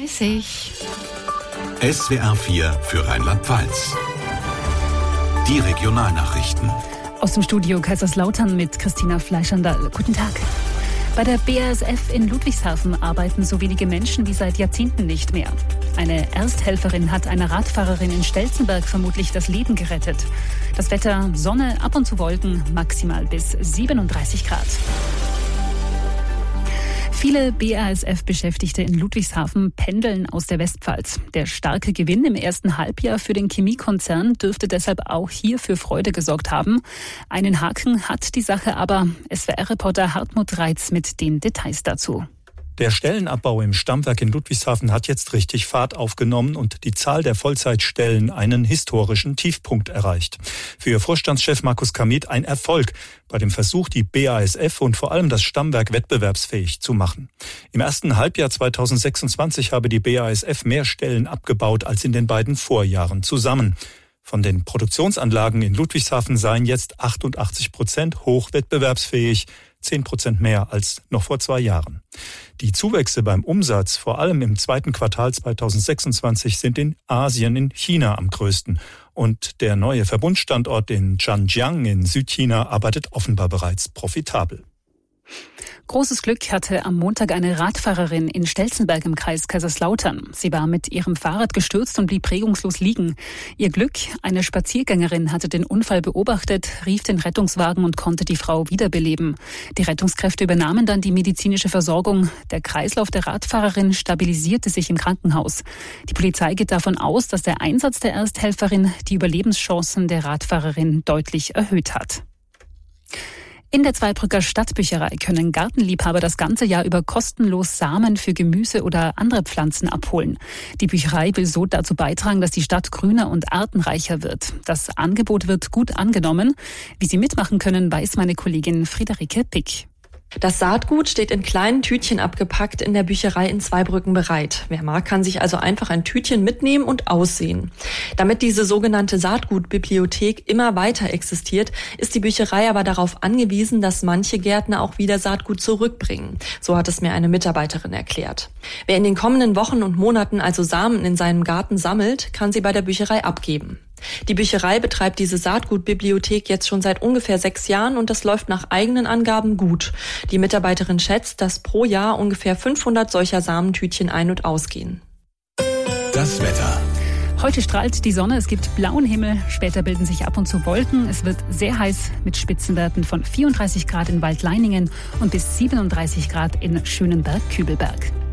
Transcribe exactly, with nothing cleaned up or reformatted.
dreißig. S W R vier für Rheinland-Pfalz. Die Regionalnachrichten. Aus dem Studio Kaiserslautern mit Christina Fleischandal. Guten Tag. Bei der B A S F in Ludwigshafen arbeiten so wenige Menschen wie seit Jahrzehnten nicht mehr. Eine Ersthelferin hat einer Radfahrerin in Stelzenberg vermutlich das Leben gerettet. Das Wetter: Sonne, ab und zu Wolken, maximal bis siebenunddreißig Grad. Viele B A S F-Beschäftigte in Ludwigshafen pendeln aus der Westpfalz. Der starke Gewinn im ersten Halbjahr für den Chemiekonzern dürfte deshalb auch hier für Freude gesorgt haben. Einen Haken hat die Sache aber. S W R-Reporter Hartmut Reitz mit den Details dazu. Der Stellenabbau im Stammwerk in Ludwigshafen hat jetzt richtig Fahrt aufgenommen und die Zahl der Vollzeitstellen einen historischen Tiefpunkt erreicht. Für Vorstandschef Markus Kamit ein Erfolg bei dem Versuch, die B A S F und vor allem das Stammwerk wettbewerbsfähig zu machen. Im ersten Halbjahr zweitausendsechsundzwanzig habe die B A S F mehr Stellen abgebaut als in den beiden Vorjahren zusammen. Von den Produktionsanlagen in Ludwigshafen seien jetzt achtundachtzig Prozent hochwettbewerbsfähig, zehn Prozent mehr als noch vor zwei Jahren. Die Zuwächse beim Umsatz, vor allem im zweiten Quartal zweitausendsechsundzwanzig, sind in Asien, in China am größten. Und der neue Verbundstandort in Zhanjiang in Südchina arbeitet offenbar bereits profitabel. Großes Glück hatte am Montag eine Radfahrerin in Stelzenberg im Kreis Kaiserslautern. Sie war mit ihrem Fahrrad gestürzt und blieb regungslos liegen. Ihr Glück: eine Spaziergängerin hatte den Unfall beobachtet, rief den Rettungswagen und konnte die Frau wiederbeleben. Die Rettungskräfte übernahmen dann die medizinische Versorgung. Der Kreislauf der Radfahrerin stabilisierte sich im Krankenhaus. Die Polizei geht davon aus, dass der Einsatz der Ersthelferin die Überlebenschancen der Radfahrerin deutlich erhöht hat. In der Zweibrücker Stadtbücherei können Gartenliebhaber das ganze Jahr über kostenlos Samen für Gemüse oder andere Pflanzen abholen. Die Bücherei will so dazu beitragen, dass die Stadt grüner und artenreicher wird. Das Angebot wird gut angenommen. Wie Sie mitmachen können, weiß meine Kollegin Friederike Pick. Das Saatgut steht in kleinen Tütchen abgepackt in der Bücherei in Zweibrücken bereit. Wer mag, kann sich also einfach ein Tütchen mitnehmen und aussehen. Damit diese sogenannte Saatgutbibliothek immer weiter existiert, ist die Bücherei aber darauf angewiesen, dass manche Gärtner auch wieder Saatgut zurückbringen. So hat es mir eine Mitarbeiterin erklärt. Wer in den kommenden Wochen und Monaten also Samen in seinem Garten sammelt, kann sie bei der Bücherei abgeben. Die Bücherei betreibt diese Saatgutbibliothek jetzt schon seit ungefähr sechs Jahren und das läuft nach eigenen Angaben gut. Die Mitarbeiterin schätzt, dass pro Jahr ungefähr fünfhundert solcher Samentütchen ein- und ausgehen. Das Wetter. Heute strahlt die Sonne, es gibt blauen Himmel, später bilden sich ab und zu Wolken. Es wird sehr heiß mit Spitzenwerten von vierunddreißig Grad in Waldleiningen und bis siebenunddreißig Grad in Schönenberg-Kübelberg.